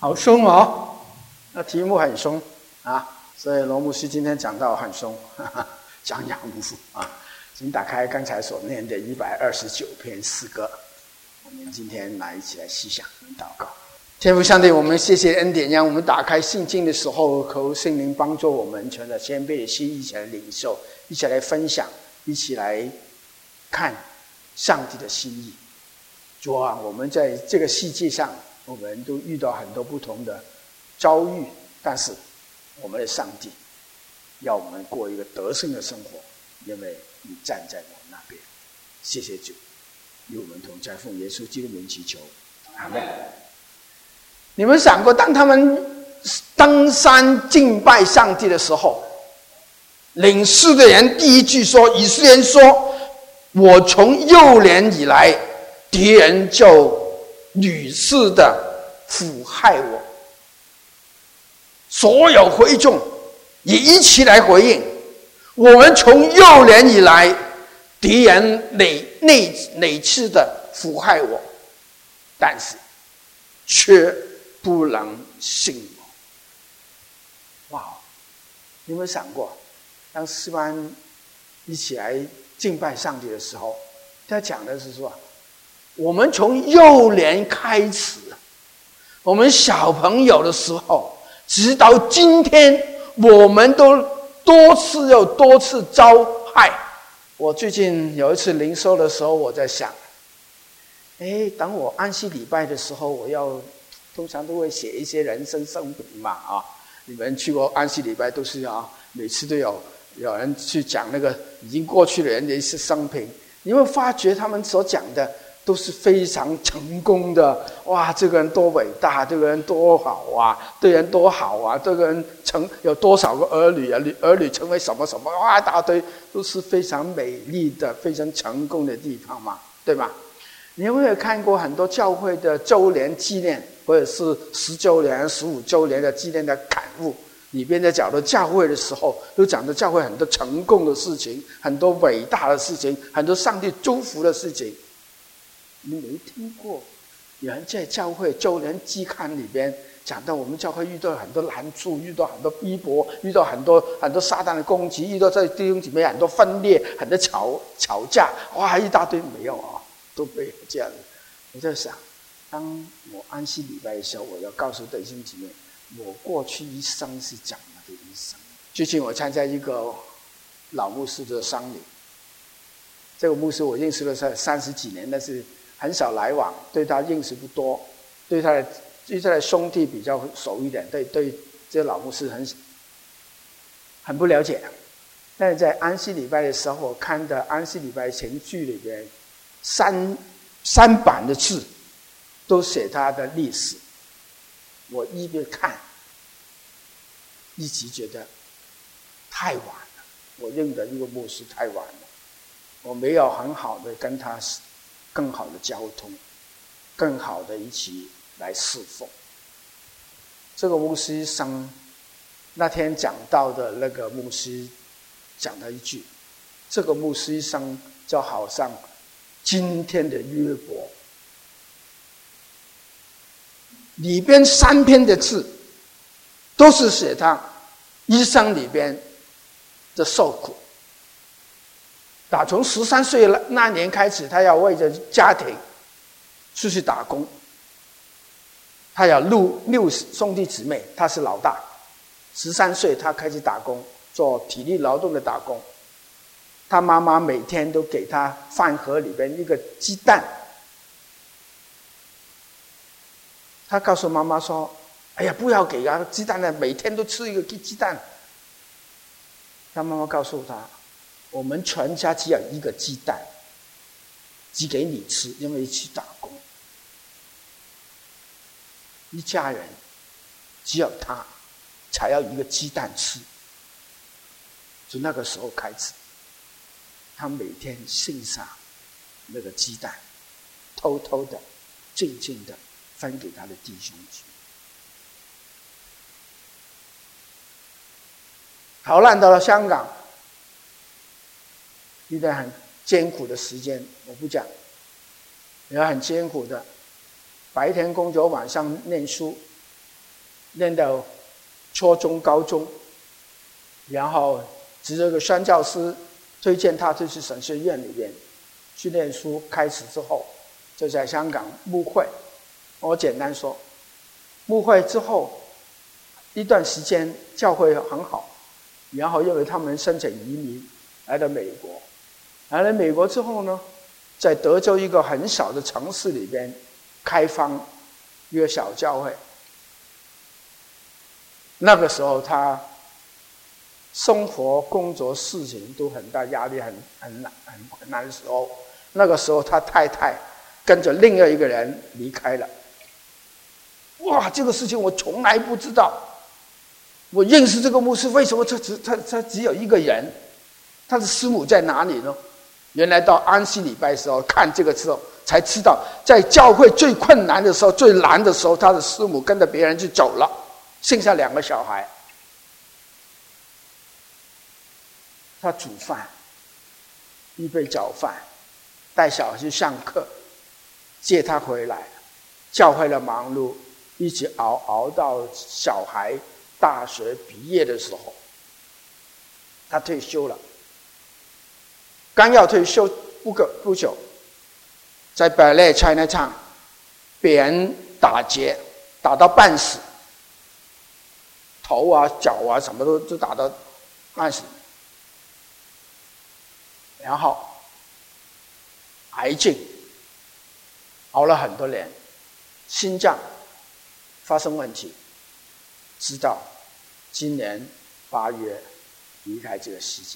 好松哦，那题目很松啊，所以罗牧师今天讲到很松，讲养父啊。请打开刚才所念的129篇诗歌，我们今天一起来细想祷告。天父上帝，我们谢谢恩典，让我们打开圣经的时候，求圣灵帮助我们存着谦卑的心，一起来领受，一起来分享，一起来看上帝的心意。主啊，我们在这个世界上，我们都遇到很多不同的遭遇，但是我们的上帝要我们过一个得胜的生活，因为你站在我们那边。谢谢主，与我们同在，奉耶稣基督名祈求，阿们。你们想过，当他们登山敬拜上帝的时候，领事的人第一句说，以色列人说，我从幼年以来，敌人就屡次的腐害我。所有会众也一起来回应，我们从幼年以来，敌人累次的腐害我，但是却不能信我。哇！你有没有想过，当诗班一起来敬拜上帝的时候，他讲的是说，我们从幼年开始，我们小朋友的时候，直到今天，我们都多次遭害。我最近有一次灵修的时候，我在想，当我安息礼拜的时候，通常都会写一些人生生平嘛啊。你们去过安息礼拜都是啊，每次都有人去讲那个已经过去的人的一些生平，你会发觉他们所讲的都是非常成功的。哇，这个人多伟大，这个人多好啊，对人多好啊，这个人有多少个儿女啊，儿女成为什么什么，哇，一大堆都是非常美丽的、非常成功的地方嘛，对吧？你有没有看过很多教会的周年纪念，或者是10周年、15周年的纪念的刊物，里边在讲到教会的时候，都讲到教会很多成功的事情，很多伟大的事情，很多上帝祝福的事情。你没听过有人在教会周年季刊里边讲到我们教会遇到很多难处，遇到很多逼迫，遇到很多撒旦的攻击，遇到在弟兄姐妹很多分裂，很多吵架，哇，一大堆。没有啊，都没有这样的。我在想，当我安息礼拜的时候，我要告诉弟兄姐妹，我过去一生是怎么的一生。最近我参加一个老牧师的丧礼，这个牧师我认识了30几年，但是很少来往，对他认识不多，对他的兄弟比较熟一点，对这个老牧师很不了解。但是在安息礼拜的时候，我看的安息礼拜前句里边三版的字都写他的历史，我一边看一直觉得太晚了，我认得一个牧师太晚了，我没有很好的跟他更好的交通，更好的一起来侍奉。这个牧师上那天讲到的那个牧师讲了一句，这个牧师一生就好像今天的约伯，里边3篇的字都是写他一生里边的受苦。打从13岁那年开始，他要为着家庭出去打工，他有六兄弟姊妹，他是老大。13岁他开始打工，做体力劳动的打工。他妈妈每天都给他饭盒里边一个鸡蛋，他告诉妈妈说，哎呀，不要给他鸡蛋了，每天都吃一个鸡蛋。他妈妈告诉他，我们全家只有一个鸡蛋，只给你吃，因为一起打工。一家人只有他才要一个鸡蛋吃。从那个时候开始，他每天献上那个鸡蛋，偷偷的、静静的分给他的弟兄姐妹。逃难到了香港，一段很艰苦的时间，我不讲，也很艰苦的，白天工作，晚上念书， 念到初中、高中，然后这个宣教师推荐他就去神学院里边去念书。开始之后，就在香港牧会。我简单说，牧会之后一段时间教会很好，然后因为他们申请移民来到美国，来了美国之后呢，在德州一个很小的城市里边开放一个小教会。那个时候他生活、工作、事情都很大压力，很难的时候，那个时候他太太跟着另外一个人离开了。哇，这个事情我从来不知道。我认识这个牧师，为什么他只有一个人？他的师母在哪里呢？原来到安息礼拜的时候看这个时候才知道，在教会最困难的时候、最难的时候，他的师母跟着别人就走了，剩下2个小孩。他煮饭，预备早饭，带小孩去上课，接他回来，教会的忙碌一直熬到小孩大学毕业的时候，他退休了。刚要退休不久，在百乐 Chinatown 被人打劫，打到半死，头啊脚啊什么都打到半死。然后癌症熬了很多年，心脏发生问题，直到今年8月离开这个世界。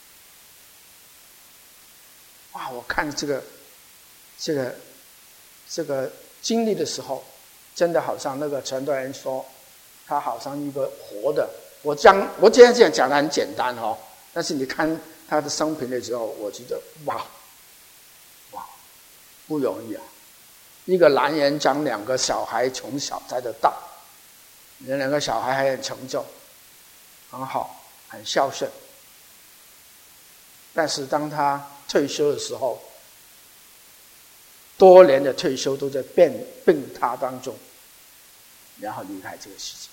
哇！我看这个经历的时候，真的好像那个传道人说，他好像一个活的。我今天这样讲的很简单哦，但是你看他的生平的时候，我觉得哇，不容易啊！一个男人将2个小孩从小带到大，那2个小孩还很成就，很好，很孝顺。但是当他退休的时候，多年的退休都在病榻当中，然后离开这个世界。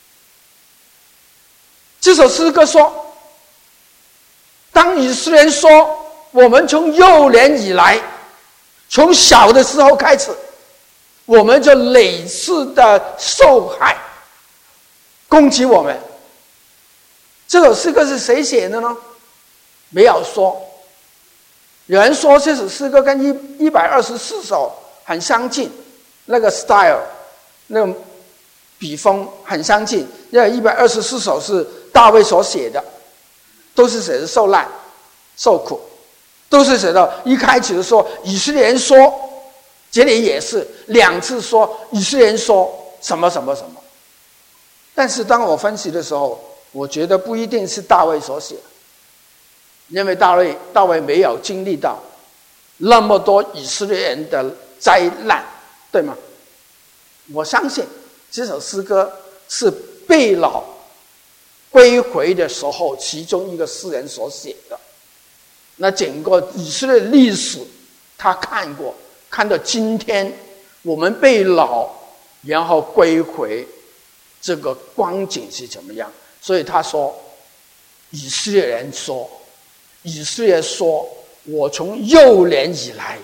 这首诗歌说，当以色列人说，我们从幼年以来，从小的时候开始，我们就累次的受害，攻击我们。这首诗歌是谁写的呢？没有说。有人说这首诗歌跟124首很相近，那个 style 那个笔锋很相近，因为124首是大卫所写的，都是写的受难受苦，都是写到一开始说以色列人说，这里也是2次说以色列人说什么什么什么。但是当我分析的时候，我觉得不一定是大卫所写，因为大卫没有经历到那么多以色列人的灾难，对吗？我相信这首诗歌是被掳归回的时候其中一个诗人所写的。那整个以色列历史他看过，看到今天我们被掳然后归回这个光景是怎么样。所以他说，以色列人说，以色列说，我从幼年以来，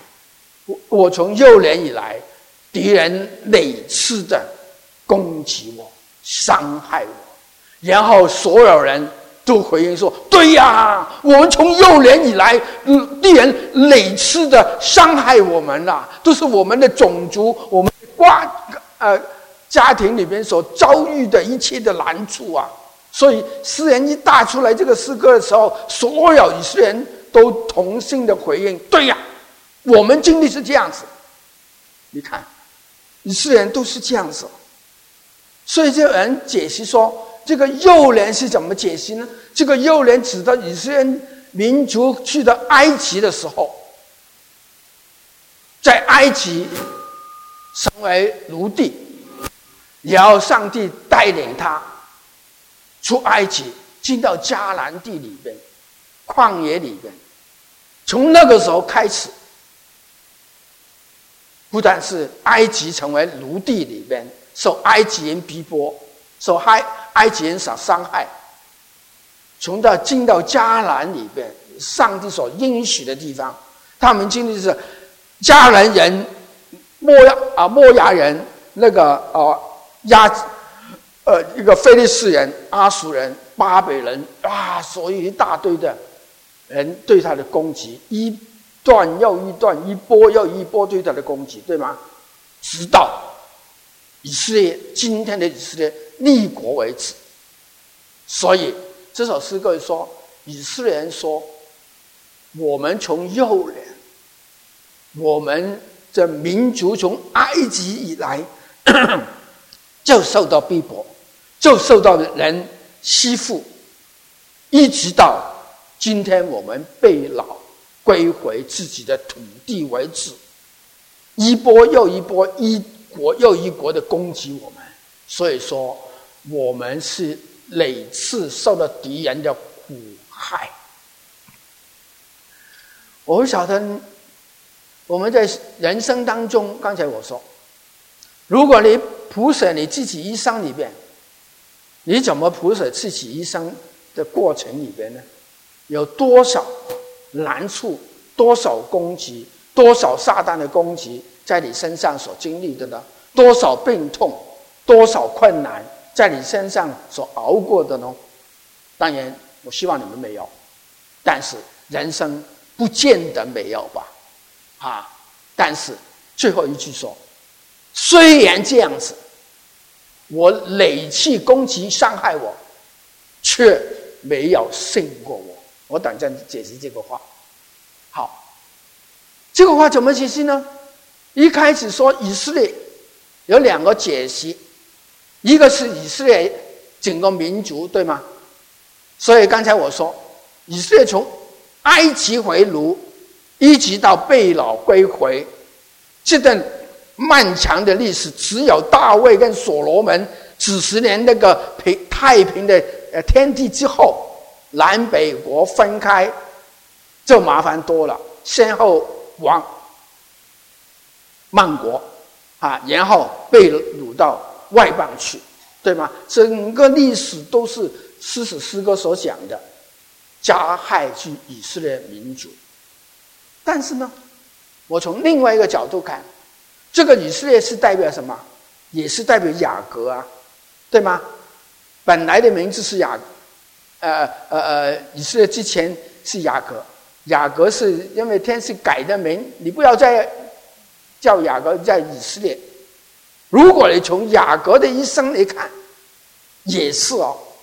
敌人累次的攻击我，伤害我，然后所有人都回应说，对呀，我们从幼年以来，敌人累次的伤害我们啦，都是我们的种族，我们家庭里面所遭遇的一切的难处啊。所以诗人一打出来这个诗歌的时候，所有以色列人都同心的回应，对呀，我们经历是这样子。你看以色列人都是这样子。所以这有人解析说，这个幼年是怎么解析呢？这个幼年指的以色列民族去到埃及的时候，在埃及成为奴隶，然后上帝带领他出埃及，进到迦南地里边，旷野里边。从那个时候开始，不但是埃及成为奴隶里边受埃及人逼迫， 受埃及人所伤害，进到迦南里边，上帝所应许的地方，他们经历的是迦南人、摩押人，那个一个非利士人、阿述人、巴比伦所以一大堆的人对他的攻击，一段又一段，一波又一波对他的攻击，对吗？直到以色列今天的以色列立国为止。所以这首诗歌说，以色列人说，我们从幼年，我们的民族从埃及以来就受到逼迫，就受到人欺负，一直到今天我们被掳归回自己的土地为止，一波又一波，一国又一国的攻击我们。所以说我们是累次受到敌人的苦害。我不晓得我们在人生当中，刚才我说，如果你谱写你自己一生里边，你怎么谱写自己一生的过程里边呢？有多少难处，多少攻击，多少撒旦的攻击在你身上所经历的呢？多少病痛，多少困难在你身上所熬过的呢？当然我希望你们没有，但是人生不见得没有吧。但是最后一句说，虽然这样子，我累次攻击伤害我，却没有胜过我。我等阵解释这个话。好，这个话怎么解释呢？一开始说以色列有两个解析，一个是以色列整个民族，对吗？所以刚才我说，以色列从埃及为奴，一直到被掳归回，这段漫长的历史，只有大卫跟所罗门几十年那个太平的天地之后，南北国分开就麻烦多了，先后往曼国然后被掳到外邦去，对吗？整个历史都是诗史诗歌所讲的加害去以色列民族。但是呢，我从另外一个角度看，这个以色列是代表什么？也是代表雅各啊，对吗？本来的名字是以色列之前是雅各，雅各是因为天是改的名，你不要再叫雅各，叫以色列。如果你从雅各的一生来看，也是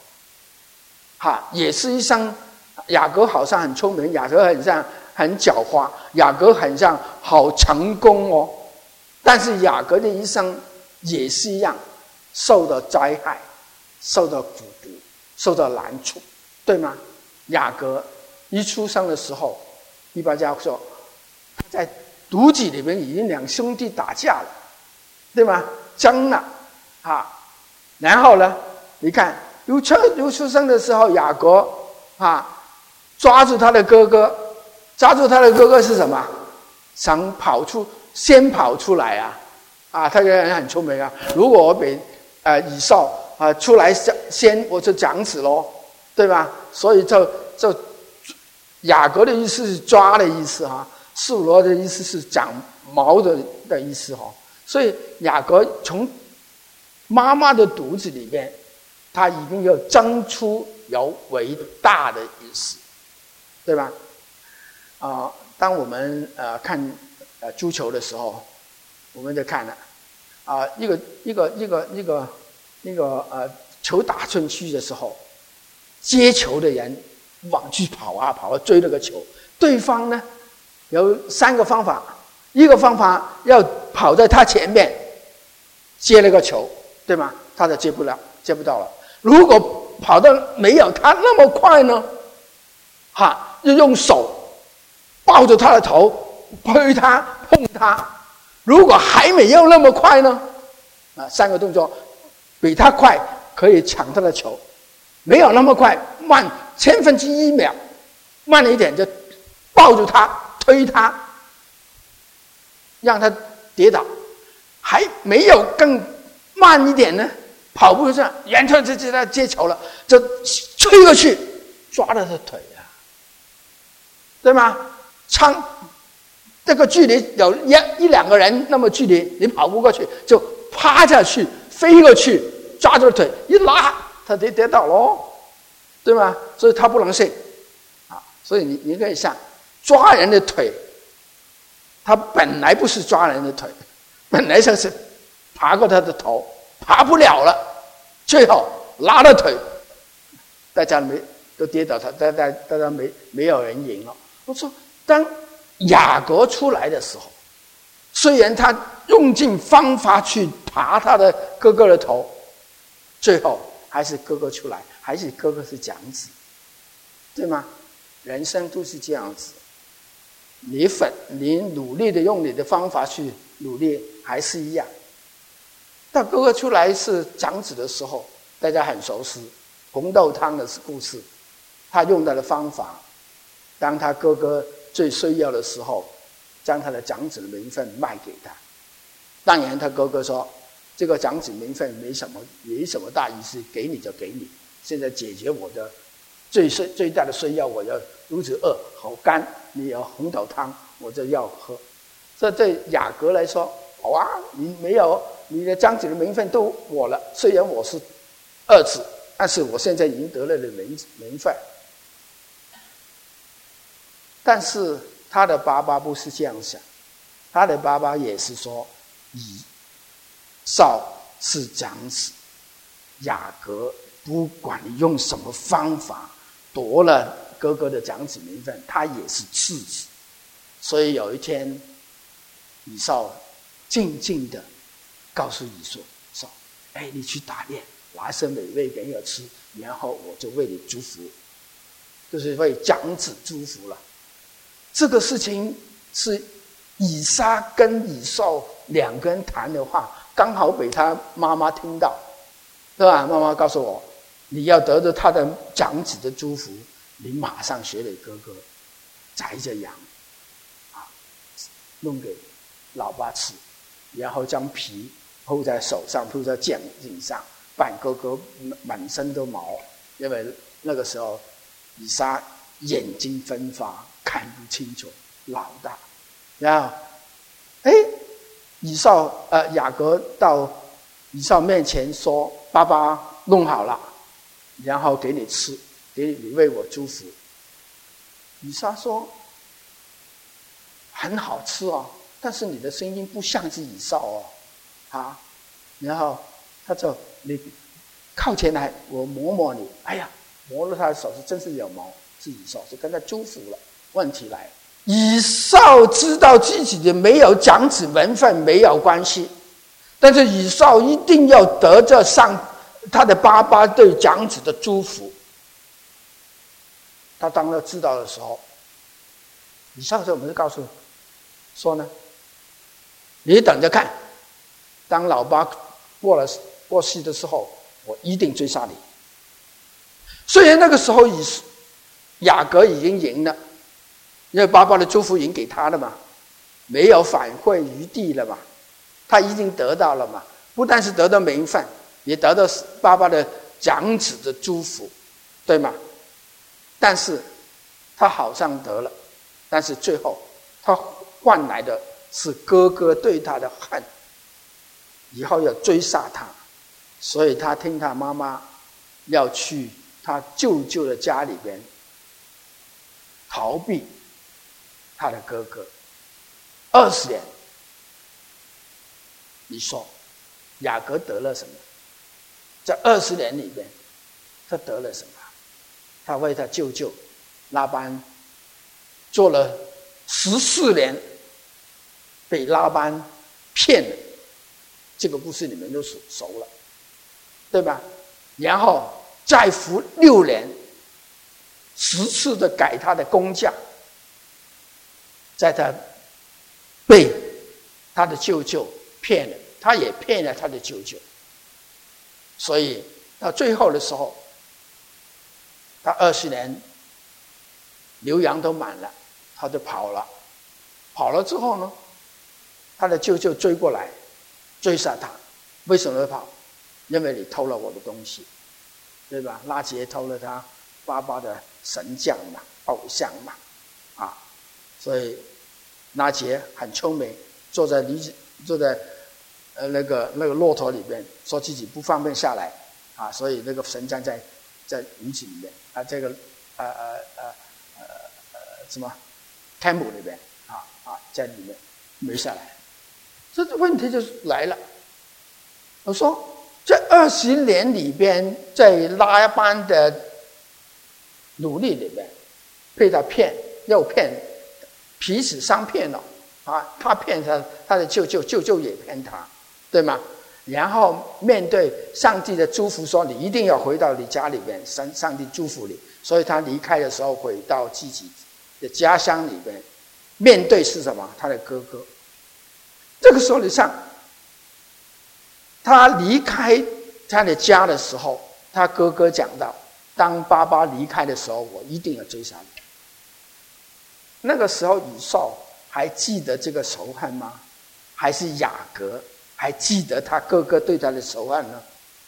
也是一生。雅各好像很聪明，雅各很像很狡猾，雅各很像好成功但是雅各的一生也是一样，受到灾害，受到苦毒，受到难处，对吗？雅各一出生的时候，一般家说在肚子里面已经两兄弟打架了，对吗？争了然后呢，你看又出生的时候，雅各抓住他的哥哥，是什么？想先跑出来他这个人很聪明如果我比以扫出来先，我就长子咯，对吧？所以就雅各的意思是抓的意思素罗的意思是长毛的意思所以雅各从妈妈的肚子里面，他已经有争出有伟大的意思，对吧？当我们看足球的时候，我们就看了一个球打进去的时候，接球的人往去跑追那个球，对方呢有3个方法，一个方法要跑在他前面接那个球，对吗？他就接不到了。如果跑得没有他那么快呢，就用手抱着他的头，推他碰他。如果还没有那么快呢，3个动作比他快，可以抢他的球，没有那么快，慢1/1000秒，慢了一点就抱住他推他，让他跌倒。还没有更慢一点呢， 跑步上远处就他接球了，就吹过去抓了他的腿啊，对吗？这个距离有一两个人那么距离，你跑不过去，就趴下去飞过去抓住腿一拉，他就跌倒咯，对吗？所以他不能睡啊。所以你可以想，抓人的腿，他本来不是抓人的腿，本来就是爬过他的头，爬不了了，最后拉了腿，大家都跌倒，大家没有人赢了。我说，当雅各出来的时候，虽然他用尽方法去爬他的哥哥的头，最后还是哥哥出来，还是哥哥是长子，对吗？人生都是这样子，你努力的用你的方法去努力，还是一样。到哥哥出来是长子的时候，大家很熟悉红豆汤的故事，他用到的方法，当他哥哥最需要的时候，将他的长子的名分卖给他。当然他哥哥说，这个长子名分没什么大意思，给你就给你，现在解决我的最大的需要，我要肚子饿好干，你有红豆汤我就要喝。这对雅各来说，好啊，你没有你的长子的名分都我了，虽然我是二子，但是我现在已经得了的名分。但是他的爸爸不是这样想，他的爸爸也是说，以扫是长子，雅各不管你用什么方法夺了哥哥的长子名分，他也是次子。所以有一天，以扫静静的告诉以扫说：“哎，你去打猎，拿些美味给我吃，然后我就为你祝福，就是为长子祝福了。”这个事情是以撒跟以扫两个人谈的话，刚好被他妈妈听到，对吧？妈妈告诉我，你要得着他的长子的祝福，你马上学你哥哥，宰着羊，弄给老爸吃，然后将皮铺在手上，铺在肩上，扮哥哥满身都毛，因为那个时候以撒眼睛分发，看不清楚老大。然后雅各到以扫面前说：“爸爸弄好了，然后给你吃，给你为我祝福。”以撒说：“很好吃哦，但是你的声音不像是以扫哦，啊！”然后他就你靠前来，我摸摸你。哎呀，摸了他的手是真是有毛，是以扫，就跟他祝福了。问题来了，以扫知道自己的没有长子名分没有关系，但是以扫一定要得着他的爸爸对长子的祝福。他当他知道的时候，以扫我们就告诉说呢，你等着看，当老爸过世的时候，我一定追杀你。虽然那个时候雅各已经赢了，因为爸爸的祝福已经给他了嘛，没有反悔余地了嘛，他已经得到了嘛，不但是得到名分，也得到爸爸的长子的祝福，对吗？但是他好像得了，但是最后他换来的是哥哥对他的恨，以后要追杀他，所以他听他妈妈要去他舅舅的家里边逃避他的哥哥20年。你说雅各得了什么？在20年里边他得了什么？他为他舅舅拉班做了14年，被拉班骗了，这个故事你们都熟了，对吧？然后再服6年，10次的改他的工价，在他被他的舅舅骗了，他也骗了他的舅舅，所以到最后的时候，他20年牛羊都满了，他就跑了。跑了之后呢，他的舅舅追过来追杀他。为什么跑？ 因为你偷了我的东西，对吧？拉结偷了他爸爸的神像嘛，偶像嘛，啊，所以拉结很聪明，坐在那个骆驼里边，说自己不方便下来，啊，所以那个神像在鱼子里面啊，这个什么 camel 里边在里面没下来，这问题就来了。我说这20年里边，在拉班的努力里面，被他骗，又骗，彼此相骗了啊！他骗他的舅舅也骗他，对吗？然后面对上帝的祝福，说你一定要回到你家里边，上帝祝福你。所以他离开的时候，回到自己的家乡里边，面对是什么？他的哥哥。这个时候，你想，他离开他的家的时候，他哥哥讲到，当爸爸离开的时候，我一定要追杀你。那个时候以扫还记得这个仇恨吗？还是雅各还记得他哥哥对他的仇恨呢？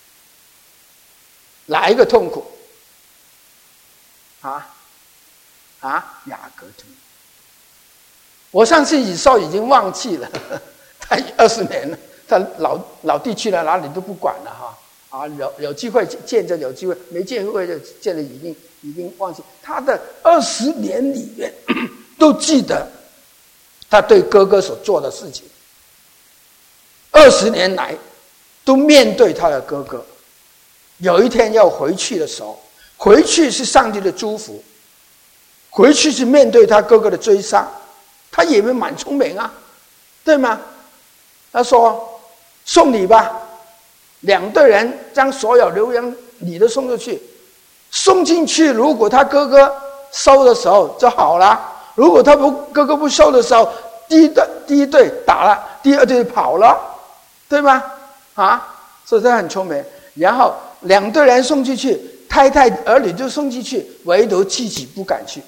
哪一个痛苦？雅各痛苦。我相信以扫已经忘记了，他20年了，他老弟去了哪里都不管了哈。有机会见着有机会，没机会就见了已经忘记。他的20年里面都记得他对哥哥所做的事情。20年来都面对他的哥哥。有一天要回去的时候，回去是上帝的祝福，回去是面对他哥哥的追杀。他也蛮聪明啊，对吗？他说送礼吧，2队人将所有流洋礼都送出去，送进去，如果他哥哥收的时候就好了，如果他哥哥不收的时候，第一队打了，第2队跑了，对吗？所以他很聪明。然后2队人送进去，太太儿女就送进去，唯独自己不敢去。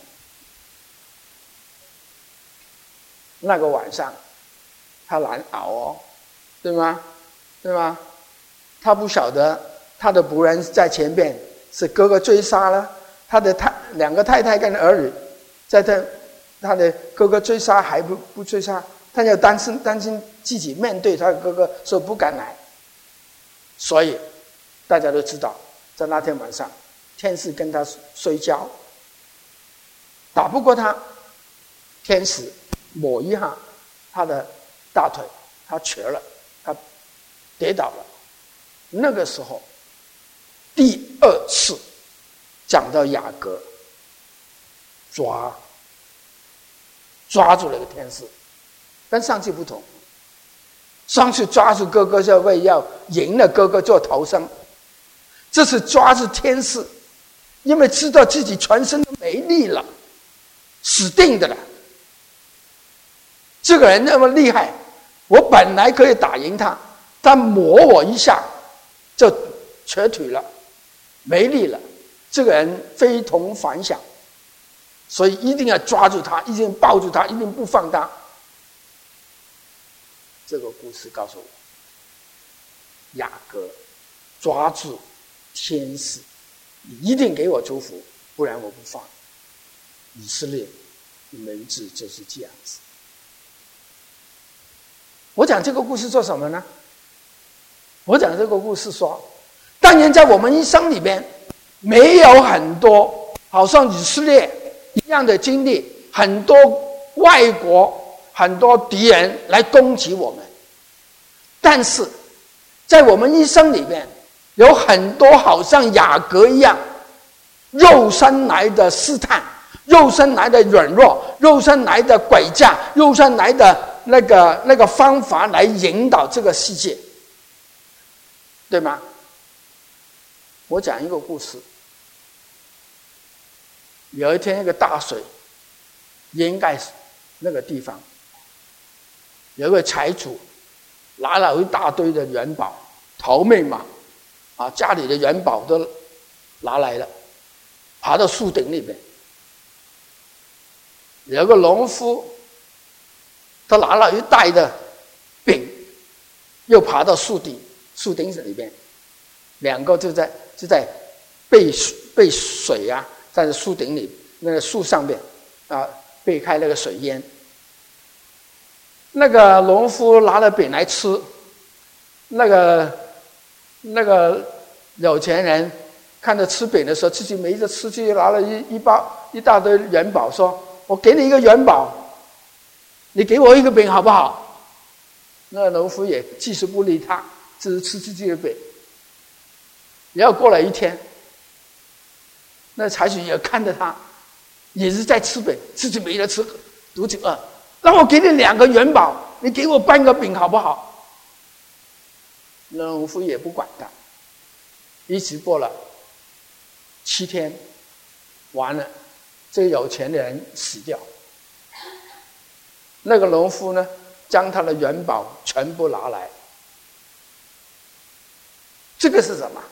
那个晚上他难熬哦，对吗？他不晓得他的仆人在前面，是哥哥追杀了他的2个太太跟儿女，在他的哥哥追杀还不追杀，他就担心自己面对他的哥哥，所以不敢来。所以大家都知道，在那天晚上，天使跟他睡觉，打不过他，天使抹一下他的大腿，他瘸了，他跌倒了。那个时候第2次讲到雅各抓住了个天使，跟上次不同。上次抓住哥哥是为要赢了哥哥做头生，这次抓住天使，因为知道自己全身都没力了，死定的了。这个人那么厉害，我本来可以打赢他，他磨我一下就瘸腿了，没力了。这个人非同凡响，所以一定要抓住他，一定抱住他，一定不放他。这个故事告诉我，雅各抓住天使，你一定给我祝福，不然我不放。以色列的名字就是这样子。我讲这个故事做什么呢？我讲这个故事说，当然在我们一生里面，没有很多好像以色列一样的经历，很多外国很多敌人来攻击我们，但是在我们一生里面，有很多好像雅各一样，肉身来的试探，肉身来的软弱，肉身来的诡诈，肉身来的那个方法来引导这个世界，对吗？我讲一个故事。有一天，一个大水淹盖那个地方，有一位财主拿了一大堆的元宝，逃命嘛，家里的元宝都拿来了，爬到树顶里面。有一个农夫，他拿了一袋的饼，又爬到树顶里面， 两个就在背水啊，在树顶里那个树上面啊背开那个水淹。那个农夫拿了饼来吃，那个有钱人看着吃饼的时候，自己没得吃，就拿了一大堆元宝，说：“我给你一个元宝，你给我一个饼好不好？”那农夫也继续不理他，只是吃自己的饼。然后过了一天，那财主也看着他，也是在吃饼，自己没得吃，肚子饿。让我给你2个元宝，你给我半个饼好不好？那农夫也不管他，一直过了7天，完了，这个有钱的人死掉。那个农夫呢，将他的元宝全部拿来。这个是什么？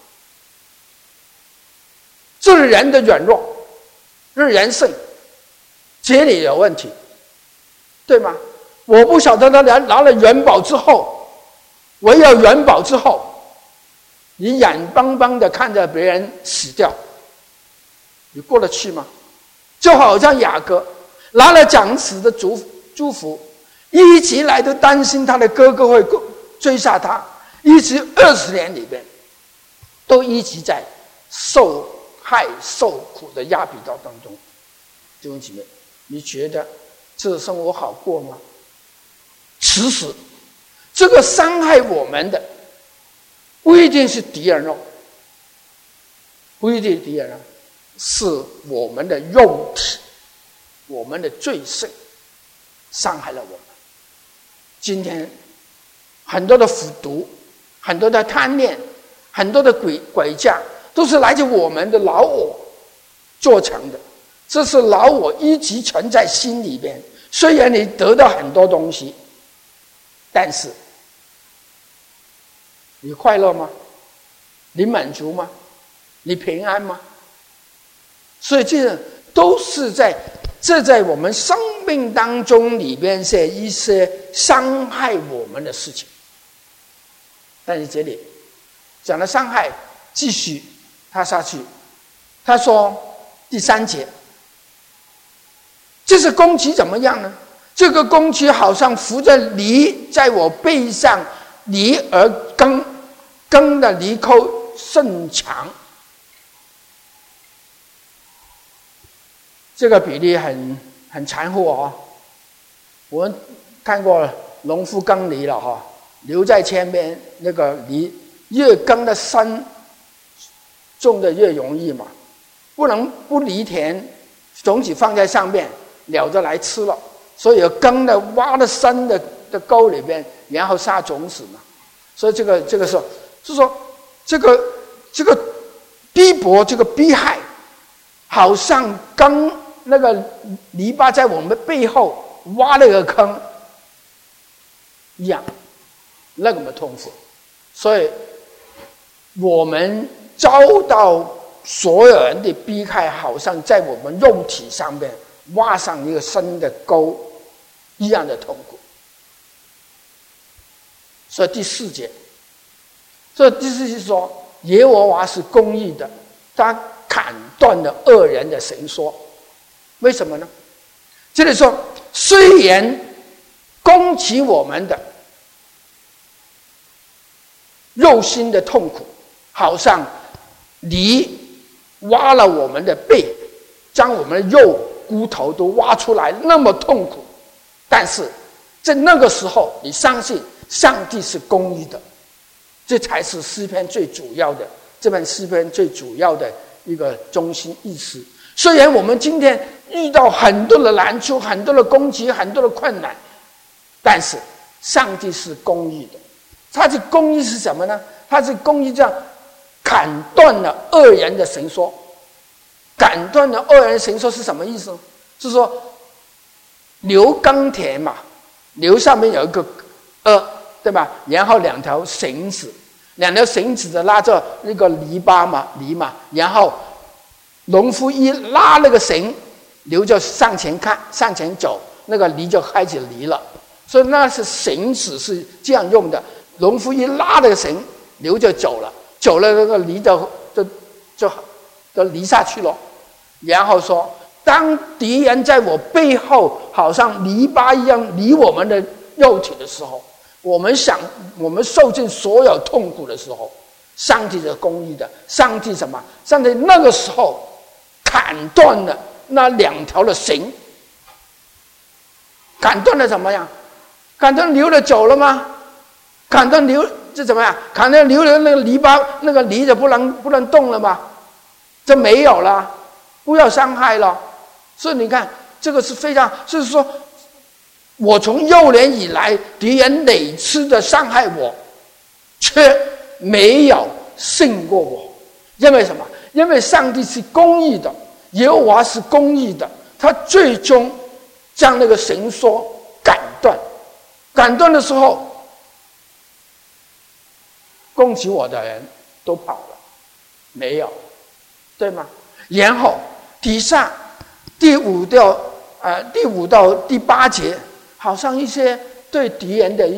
这是人的软弱，这是人性，节理有问题，对吗？我不晓得他拿了元宝之后，我要元宝之后，你眼邦邦的看着别人死掉，你过得去吗？就好像雅各拿了长子的祝福，一直来都担心他的哥哥会追杀他，一直20年里边都一直在受害受苦的压逼当中。弟兄姐妹，你觉得这生活好过吗？其实这个伤害我们的不一定是敌人哦，不一定敌人哦，是我们的肉体，我们的罪性伤害了我们。今天很多的腐毒，很多的贪念，很多的诡诈，都是来自我们的老我做成的。这是老我一直存在心里边，虽然你得到很多东西，但是你快乐吗？你满足吗？你平安吗？所以这都是在我们生命当中里边是一些伤害我们的事情。但是这里讲了伤害，继续他下去，他说第3节，这是攻击怎么样呢？这个攻击好像扶着犁在我背上，犁而耕的犁口甚长。这个比例很残酷哦。我们看过农夫耕犁了哈，留在前面那个犁越耕的深，种的越容易嘛，不能不犁田，种子放在上面，鸟就来吃了。所以有耕的挖的深的沟里边，然后下种子嘛。所以这个时候是说，这个逼迫，这个逼害，好像耕那个篱笆在我们背后挖了个坑一样，那么痛苦。所以我们遭到所有人的逼害，好像在我们肉体上面挖上一个深的沟一样的痛苦。所以第4节，所以第4节说，耶和华是公义的，他砍断了恶人的绳索。为什么呢？这里说，虽然攻击我们的肉心的痛苦，好像犁挖了我们的背，将我们的肉骨头都挖出来，那么痛苦，但是在那个时候，你相信上帝是公义的，这才是诗篇最主要的，这本诗篇最主要的一个中心意思。虽然我们今天遇到很多的难处，很多的攻击，很多的困难，但是上帝是公义的。他的公义是什么呢？他是公义这样砍断了恶人的绳索。砍断了恶人的绳索是什么意思呢？就是说牛耕田嘛，牛上面有一个对吧？然后2条绳子的拉着那个篱嘛，然后农夫一拉那个绳，牛就向前走，那个犁就开始犁了。所以那是绳子是这样用的，农夫一拉那个绳，牛就走了， 久了那个犁就犁下去了。然后说，当敌人在我背后好像篱笆一样犁我们的肉体的时候，我们受尽所有痛苦的时候，上帝是公义的。上帝什么？上帝那个时候砍断了那2条的绳，砍断了怎么样？砍断流了走了吗？砍断流这怎么样？砍断流了那个篱笆，那个犁就不能动了吗？这没有了，不要伤害了。所以你看，这个是非常，就是说，我从幼年以来，敌人累次的伤害我，却没有胜过我。因为什么？因为上帝是公义的，耶和华是公义的，他最终将那个绳索砍断。砍断的时候，攻击我的人都跑了，没有，对吗？然后底下第5到第8节，好像一些对敌人的一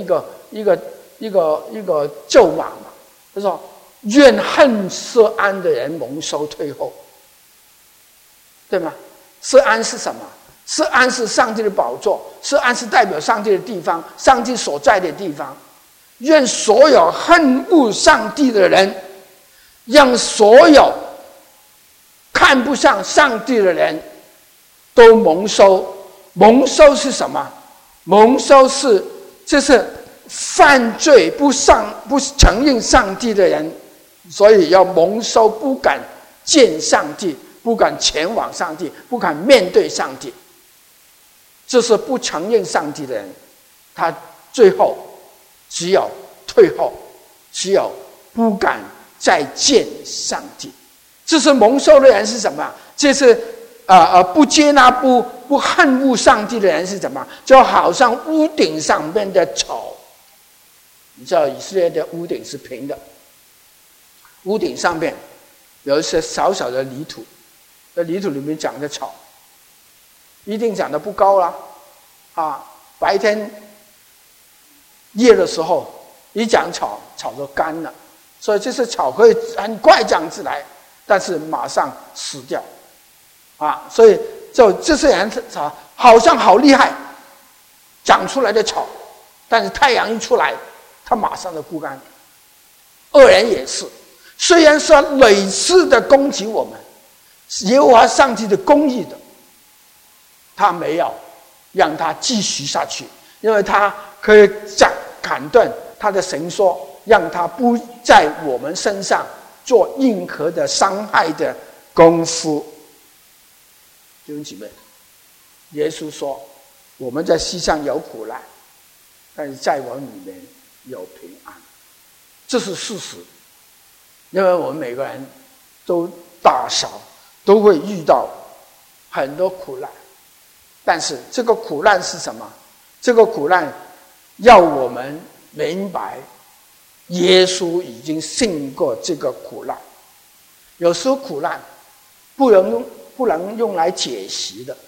个咒骂嘛，他说：“愿恨色安的人蒙羞退后。”对吗？色安是什么？色安是上帝的宝座，色安是代表上帝的地方，上帝所在的地方。愿所有恨恶上帝的人，让所有看不上上帝的人都蒙羞。蒙羞是什么？蒙羞就是犯罪不承认上帝的人，所以要蒙羞，不敢见上帝，不敢前往上帝，不敢面对上帝。这是不承认上帝的人，他最后只有退后，只有不敢再见上帝。这是蒙羞的人是什么？这是不接纳、不恨恶上帝的人是什么？就好像屋顶上面的草。你知道以色列的屋顶是平的，屋顶上面有一些小小的泥土，在泥土里面长的草，一定长得不高啦，白天夜的时候一长草就干了，所以这些草可以很快长起来，但是马上死掉，所以就这些人草好像好厉害，长出来的草，但是太阳一出来，它马上就枯干。恶人也是，虽然是累次的攻击我们，耶和华上帝的公义的，他没有让他继续下去，因为他可以砍断他的绳索，让他不在我们身上做任何的伤害的功夫。弟兄姊妹，耶稣说我们在世上有苦难，但是在我里面有平安，这是事实。因为我们每个人都大小都会遇到很多苦难，但是这个苦难是什么？这个苦难要我们明白，耶稣已经胜过这个苦难。有时候苦难不能用来解析的。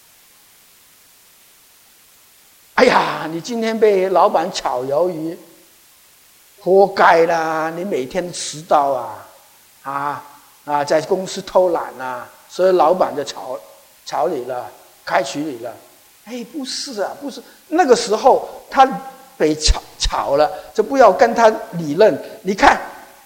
哎呀，你今天被老板炒鱿鱼，活该啦！你每天迟到在公司偷懒所以老板就炒你了，开除你了。不是啊，不是，那个时候他被炒了，就不要跟他理论。你看，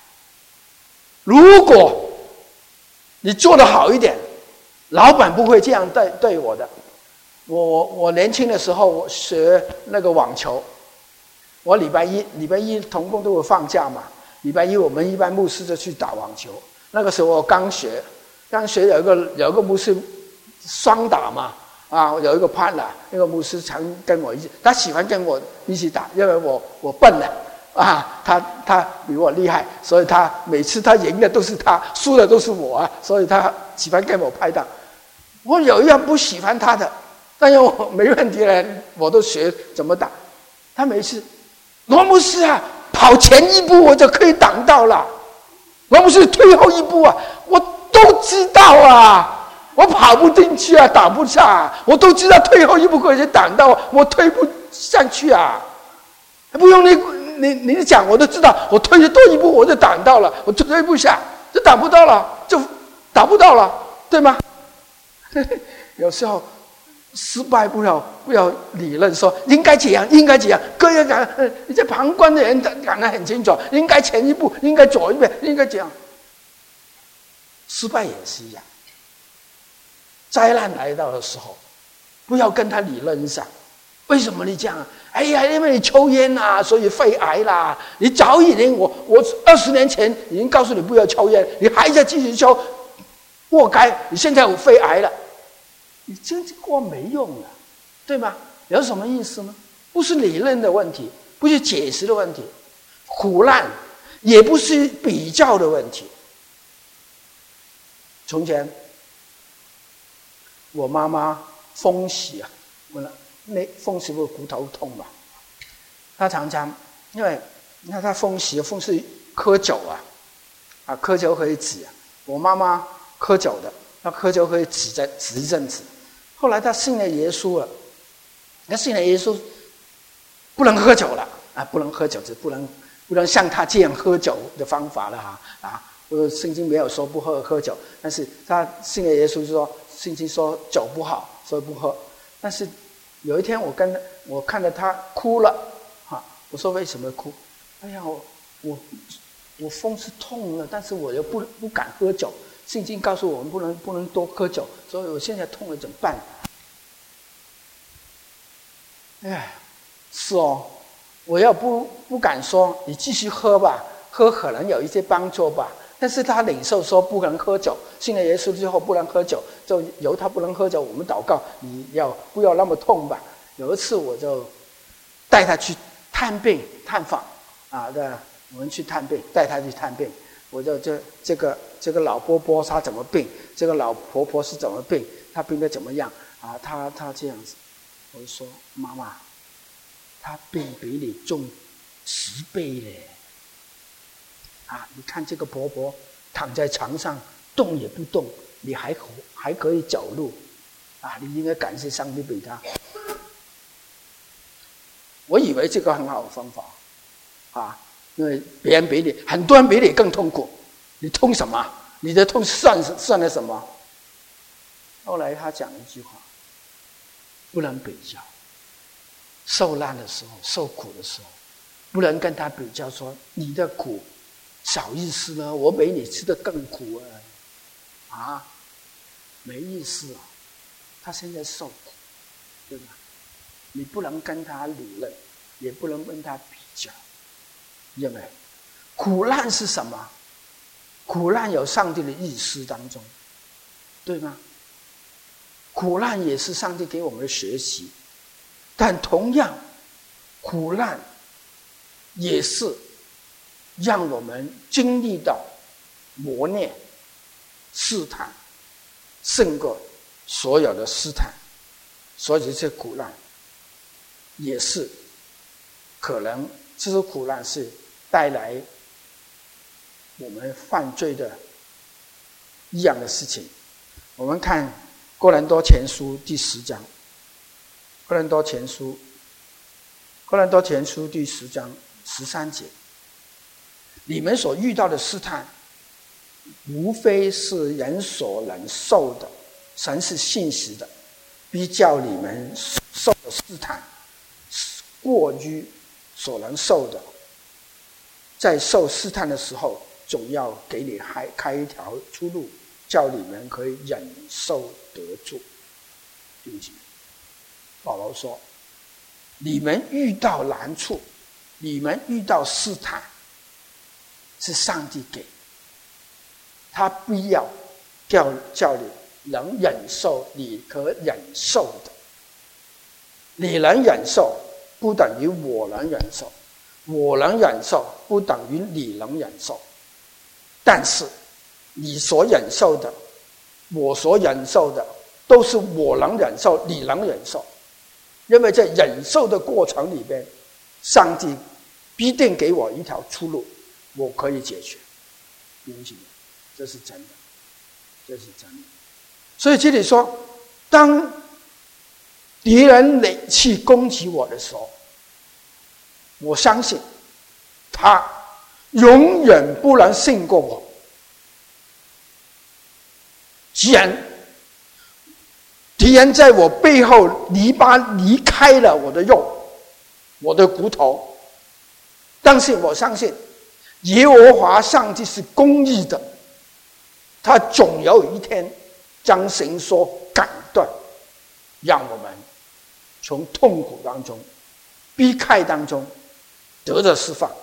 如果你做得好一点，老板不会这样对我的。我年轻的时候，我学那个网球，我礼拜一同工都会放假嘛，礼拜一我们一般牧师就去打网球。那个时候我刚学有一个牧师双打嘛，有一个partner，那个牧师常跟我一起，他喜欢跟我一起打，因为我笨了他比我厉害，所以他每次他赢的都是他，输的都是我所以他喜欢跟我拍档。我有一样不喜欢他的，但是我没问题了，我都学怎么打。他每次罗牧师跑前一步我就可以挡到了，罗牧师退后一步我都知道我跑不进去挡不下我都知道退后一步可以挡到，我退不上去不用你讲我都知道，我退多一步我就挡到了，我退一步下就挡不到了，就达不到了，对吗？有时候失败不要理论说应该怎样，应该怎样，各样讲，你这旁观的人讲得很清楚，应该前一步，应该左一步，应该怎样。失败也是一样，灾难来到的时候，不要跟他理论上。为什么你这样？哎呀，因为你抽烟啊，所以肺癌啦。你早已经我20年前已经告诉你不要抽烟，你还在继续抽，活该！你现在有肺癌了，你这话没用了，对吗？有什么意思呢？不是理论的问题，不是解释的问题，苦难也不是比较的问题。从前，我妈妈风湿啊，那风湿不是骨头痛嘛？她常常因为那她风湿喝酒啊，喝酒可以止啊。我妈妈喝酒的，那喝酒可以止一阵子。后来她信了耶稣了，那信了耶稣，不能喝酒了啊，不能喝酒，就不能像她这样喝酒的方法了啊。圣经没有说不喝酒，但是他信了耶稣，就说圣经说酒不好，所以不喝。但是有一天我看着他哭了，我说为什么哭？哎呀，我风是痛了，但是我又不敢喝酒。圣经告诉我们不能多喝酒，所以我现在痛了怎么办？哎，是哦，我要不敢说你继续喝吧，喝可能有一些帮助吧。但是他领受说不能喝酒，信了耶稣之后不能喝酒，就由他不能喝酒，我们祷告你不要那么痛吧。有一次我就带他去探访我们去探病，带他去探病，我就这个老伯伯他怎么病，这个老婆婆是怎么病，他病得怎么样啊？他这样子，我就说妈妈，他病比你重10倍嘞。你看这个婆婆躺在床上动也不动，你还可以走路你应该感谢上帝给她。我以为这个很好的方法因为很多人比你更痛苦，你痛什么？你的痛算了什么？后来他讲一句话，不能比较，受难的时候受苦的时候不能跟他比较，说你的苦少意思呢，我比你吃的更苦没意思他现在受苦，对吧？你不能跟他理论，也不能跟他比较，因为苦难是什么？苦难有上帝的意思当中，对吗？苦难也是上帝给我们的学习，但同样苦难也是让我们经历到磨练、试探，胜过所有的试探。所以这些苦难也是可能，这些苦难是带来我们犯罪的一样的事情。我们看哥林多前书第10章，哥林多前书第10章13节，你们所遇到的试探，无非是人所能受的，神是信实的，必叫你们受的试探过于所能受的，在受试探的时候，总要给你开一条出路，叫你们可以忍受得住。对不起，保罗说，你们遇到难处，你们遇到试探，是上帝给，他必要叫你能忍受你可忍受的。你能忍受不等于我能忍受，我能忍受不等于你能忍受。但是你所忍受的，我所忍受的，都是我能忍受，你能忍受。因为在忍受的过程里边，上帝必定给我一条出路，我可以解决。这是真的，这是真的。所以这里说，当敌人去攻击我的时候，我相信他永远不能胜过我。既然敌人在我背后离开了我的肉，我的骨头，但是我相信耶和华上帝是公义的，他总有一天将绳索砍断，让我们从痛苦当中、逼害当中得着释放。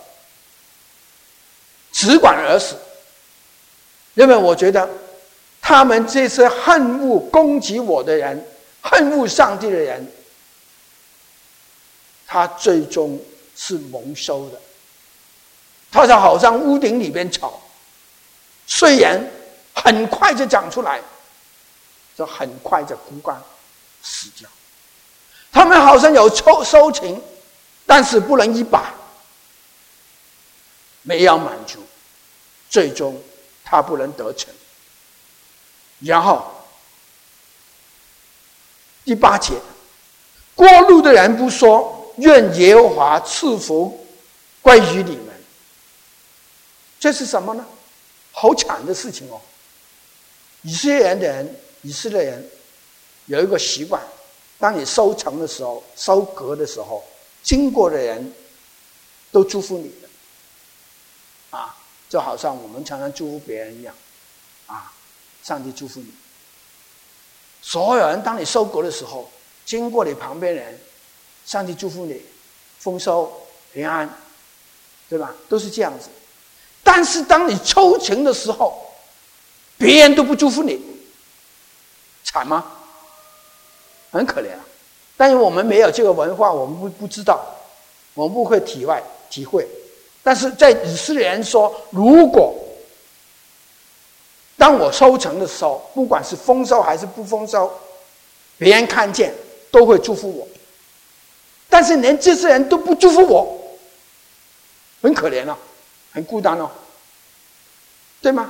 只管而死，因为我觉得他们这些恨恶攻击我的人，恨恶上帝的人，他最终是蒙羞的。他就好像屋顶里面草，虽然很快就长出来，就很快就枯干死掉。他们好像有收成，但是不能一把，没有满足，最终他不能得逞。然后第8节，过路的人不说，愿耶和华赐福归于你们。这是什么呢？好惨的事情哦！以色列人有一个习惯，当你收成的时候、收割的时候，经过的人都祝福你的，就好像我们常常祝福别人一样，上帝祝福你。所有人当你收割的时候，经过你旁边的人，上帝祝福你，丰收平安，对吧？都是这样子。但是当你抽成的时候，别人都不祝福你，惨吗？很可怜啊！但是我们没有这个文化，我们不知道，我们不会体会。但是在以色列人说，如果当我收成的时候，不管是丰收还是不丰收，别人看见都会祝福我。但是连这些人都不祝福我，很可怜哦，很孤单哦，对吗？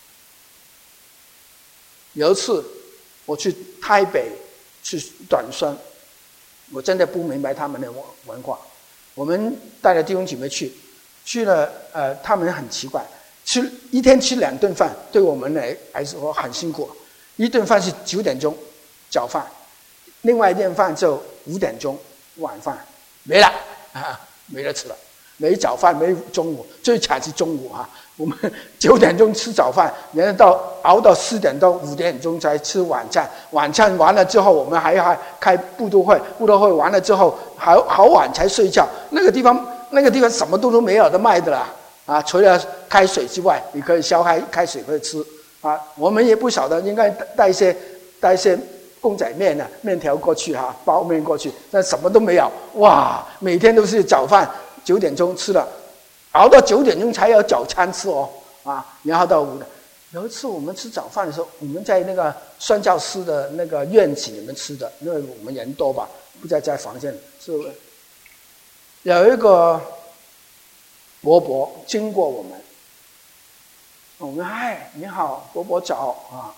有一次我去台北去短宣，我真的不明白他们的文化。我们带着弟兄姐妹去了，他们很奇怪，一天吃2顿饭，对我们来说很辛苦。一顿饭是9点钟早饭，另外一顿饭就5点钟晚饭，没了没得吃了，没早饭，没中午，最惨是中午我们9点钟吃早饭，然后熬到4点钟、5点钟才吃晚餐。晚餐完了之后，我们还要开布道会，布道会完了之后，好晚才睡觉。那个地方什么都没有的卖的啦除了开水之外，你可以烧开水可以吃我们也不晓得，应该带一些公仔面面条过去包面过去，但什么都没有。哇，每天都是早饭9点钟吃了，熬到9点钟才有早餐吃然后到5点。有一次我们吃早饭的时候，我们在那个宣教师的那个院子里面吃的，因为我们人多吧，不在房间里，是不是？有一个伯伯经过我们，我们嗨，你好，伯伯早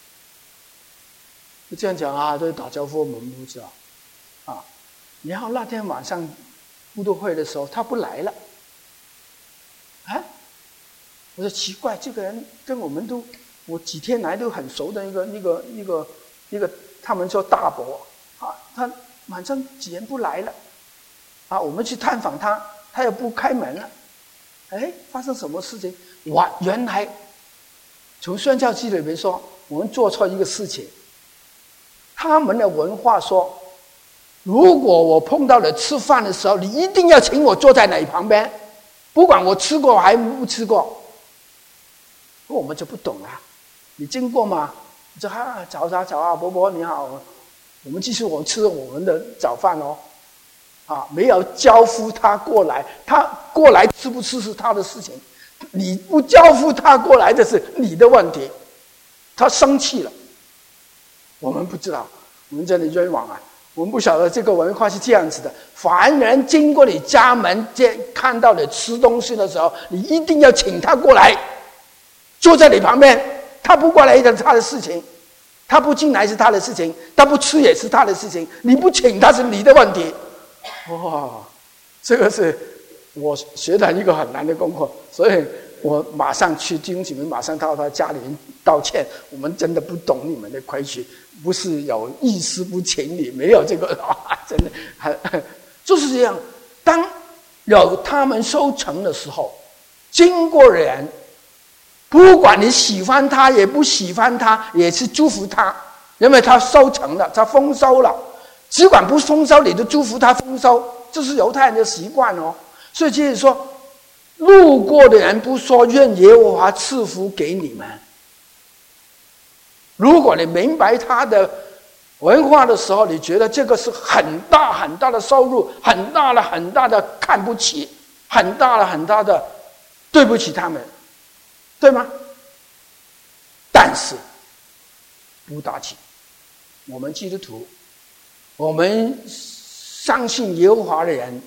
就这样讲对，打招呼我们不知道然后那天晚上布道会的时候，他不来了我说奇怪，这个人跟我几天来都很熟的一个，他们说大伯他晚上几天不来了我们去探访他，他又不开门了。发生什么事情？原来从宣教记里面说，我们做错一个事情。他们的文化说，如果我碰到了吃饭的时候，你一定要请我坐在你旁边，不管我吃过还不吃过。我们就不懂你经过吗？你说早伯伯你好，我们继续吃我们的早饭没有交付他过来，他过来吃不吃是他的事情，你不交付他过来的是你的问题。他生气了，我们不知道，我们这里冤枉我们不晓得这个文化是这样子的。凡人经过你家门看到你吃东西的时候，你一定要请他过来，坐在你旁边。他不过来也是他的事情，他不进来是他的事情，他不吃也是他的事情，你不请他是你的问题。哇，这个是我学了一个很难的功课，所以我马上去弟兄姐妹，马上到他家里面道歉。我们真的不懂你们的规矩，不是有一丝不情理，没有这个真的就是这样。当有他们收成的时候，经过人，不管你喜欢他也不喜欢他，也是祝福他，因为他收成了，他丰收了。只管不丰收，你就祝福他丰收，这是犹太人的习惯哦。所以就是说，路过的人不说愿耶和华赐福给你们。如果你明白他的文化的时候，你觉得这个是很大很大的收入，很大的看不起，很大的对不起他们，对吗？但是不打紧，我们基督徒，我们相信耶和华的人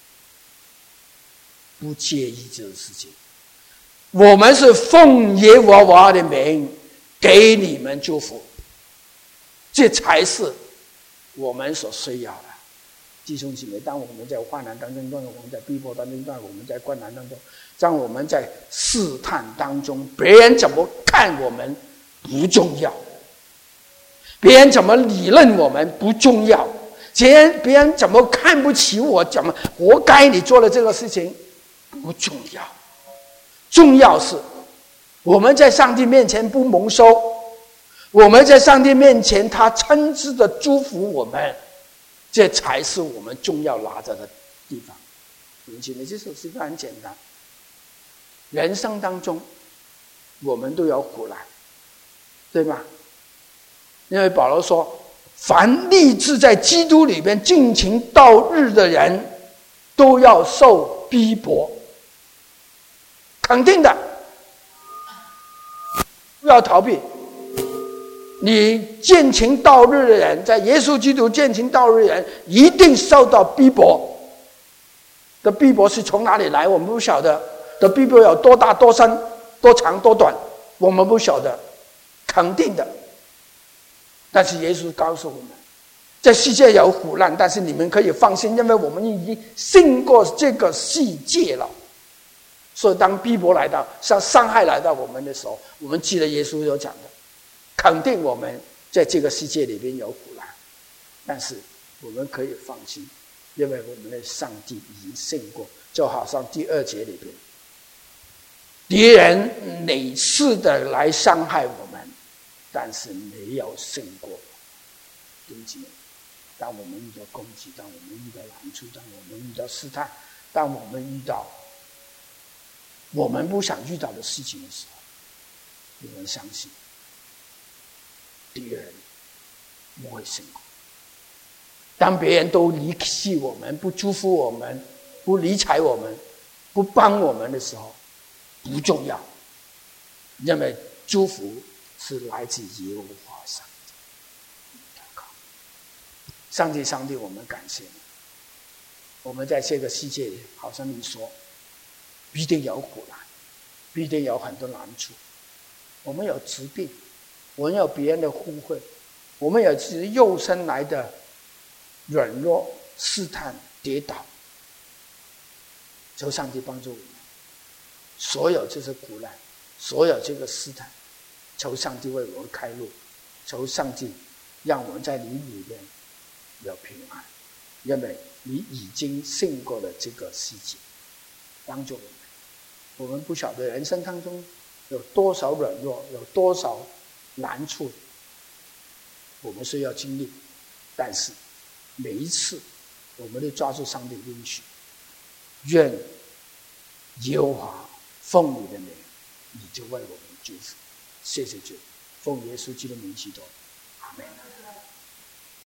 不介意这个事情。我们是奉耶和华的名给你们祝福，这才是我们所需要的。弟兄姐妹，当我们在患难当中，当我们在逼迫当中，当我们在困难当中，当我们在试探当中，别人怎么看我们不重要，别人怎么理论我们不重要，别人怎么看不起我，怎么活该你做了这个事情不重要。重要是我们在上帝面前不蒙羞，我们在上帝面前他称之的祝福我们，这才是我们重要拿着的地方。因此呢，这首诗歌很简单。人生当中我们都有苦难，对吗？因为保罗说，凡立志在基督里边尽情度日的人都要受逼迫，肯定的，不要逃避。你尽情度日的人，在耶稣基督尽情度日的人一定受到逼迫。的逼迫是从哪里来我们不晓得，的逼迫有多大多深多长多短我们不晓得，肯定的。但是耶稣告诉我们，在世界有苦难，但是你们可以放心，因为我们已经胜过这个世界了。所以当逼迫来到，伤害来到我们的时候，我们记得耶稣有讲的，肯定我们在这个世界里边有苦难，但是我们可以放心，因为我们的上帝已经胜过。就好像第2节里边，敌人累次的来伤害我们，但是没有胜过。弟兄姐妹，当我们遇到攻击，当我们遇到难处，当我们遇到试探，当我们遇到我们不想遇到的事情的时候，你们相信敌人不会胜过。当别人都离弃我们，不祝福我们，不理睬我们，不帮我们的时候，不重要，因为祝福是来自耶和华上帝。上帝，我们感谢你。我们在这个世界里，好像你说，必定有苦难，必定有很多难处。我们有疾病，我们有别人的误会，我们有自己肉身来的软弱、试探、跌倒。求上帝帮助我们，所有这些苦难，所有这个试探，求上帝为我们开路，求上帝让我们在你里面有平安，因为你已经胜过了这个世界。帮助我们，我们不晓得人生当中有多少软弱，有多少难处，我们需要经历，但是每一次我们都抓住上帝的应许，愿耶和华奉你的名，你就为我们祝福。谢谢主，奉耶稣基督的名祈祷，阿们。